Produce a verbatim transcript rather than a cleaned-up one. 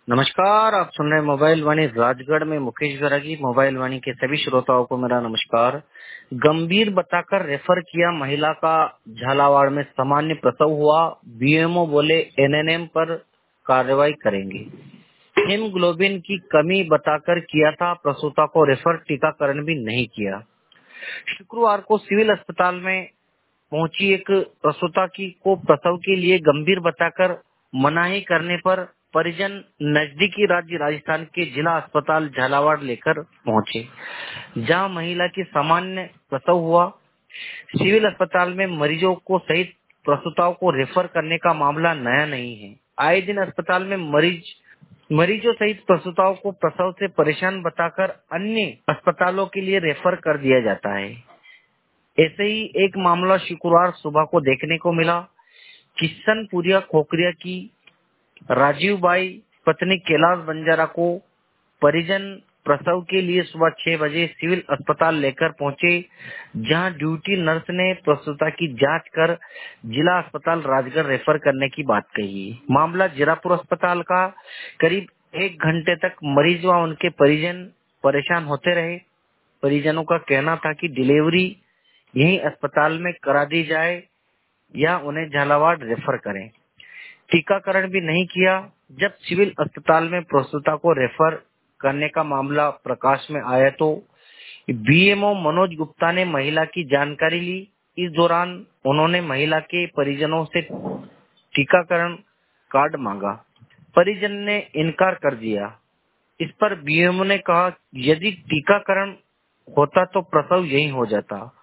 नमस्कार, आप सुन रहे हैं मोबाइल वाणी राजगढ़ में मुकेश गरागी। मोबाइल वाणी के सभी श्रोताओं को मेरा नमस्कार। गंभीर बताकर रेफर किया महिला का, झालावाड़ में सामान्य प्रसव हुआ, बीएमओ बोले एनएनएम पर कार्रवाई करेंगे। हीमोग्लोबिन की कमी बताकर किया था प्रसूता को रेफर, टीकाकरण भी नहीं किया। शुक्रवार को सिविल अस्पताल में पहुंची एक प्रसूता की को प्रसव के लिए गंभीर बताकर मनाही करने पर परिजन नजदीकी राज्य राजस्थान के जिला अस्पताल झालावाड़ लेकर पहुंचे, जहां महिला की सामान्य प्रसव हुआ। सिविल अस्पताल में मरीजों को सहित प्रसूताओं को रेफर करने का मामला नया नहीं है। आए दिन अस्पताल में मरीज मरीजों सहित प्रसूताओं को प्रसव से परेशान बताकर अन्य अस्पतालों के लिए रेफर कर दिया जाता है। ऐसे ही एक मामला शुक्रवार सुबह को देखने को मिला। किशनपुरिया खोखरिया की राजीव बाई पत्नी कैलाश बंजारा को परिजन प्रसव के लिए सुबह छह बजे सिविल अस्पताल लेकर पहुंचे, जहां ड्यूटी नर्स ने प्रसूता की जांच कर जिला अस्पताल राजगढ़ रेफर करने की बात कही। मामला जीरापुर अस्पताल का। करीब एक घंटे तक मरीज व उनके परिजन परेशान होते रहे। परिजनों का कहना था कि डिलीवरी यही अस्पताल में करा दी जाए या उन्हें झालावाड़ रेफर करें। टीकाकरण भी नहीं किया। जब सिविल अस्पताल में प्रसूता को रेफर करने का मामला प्रकाश में आया तो बीएमओ मनोज गुप्ता ने महिला की जानकारी ली। इस दौरान उन्होंने महिला के परिजनों से टीकाकरण कार्ड मांगा। परिजन ने इनकार कर दिया। इस पर बीएमओ ने कहा, यदि टीकाकरण होता तो प्रसव यहीं हो जाता।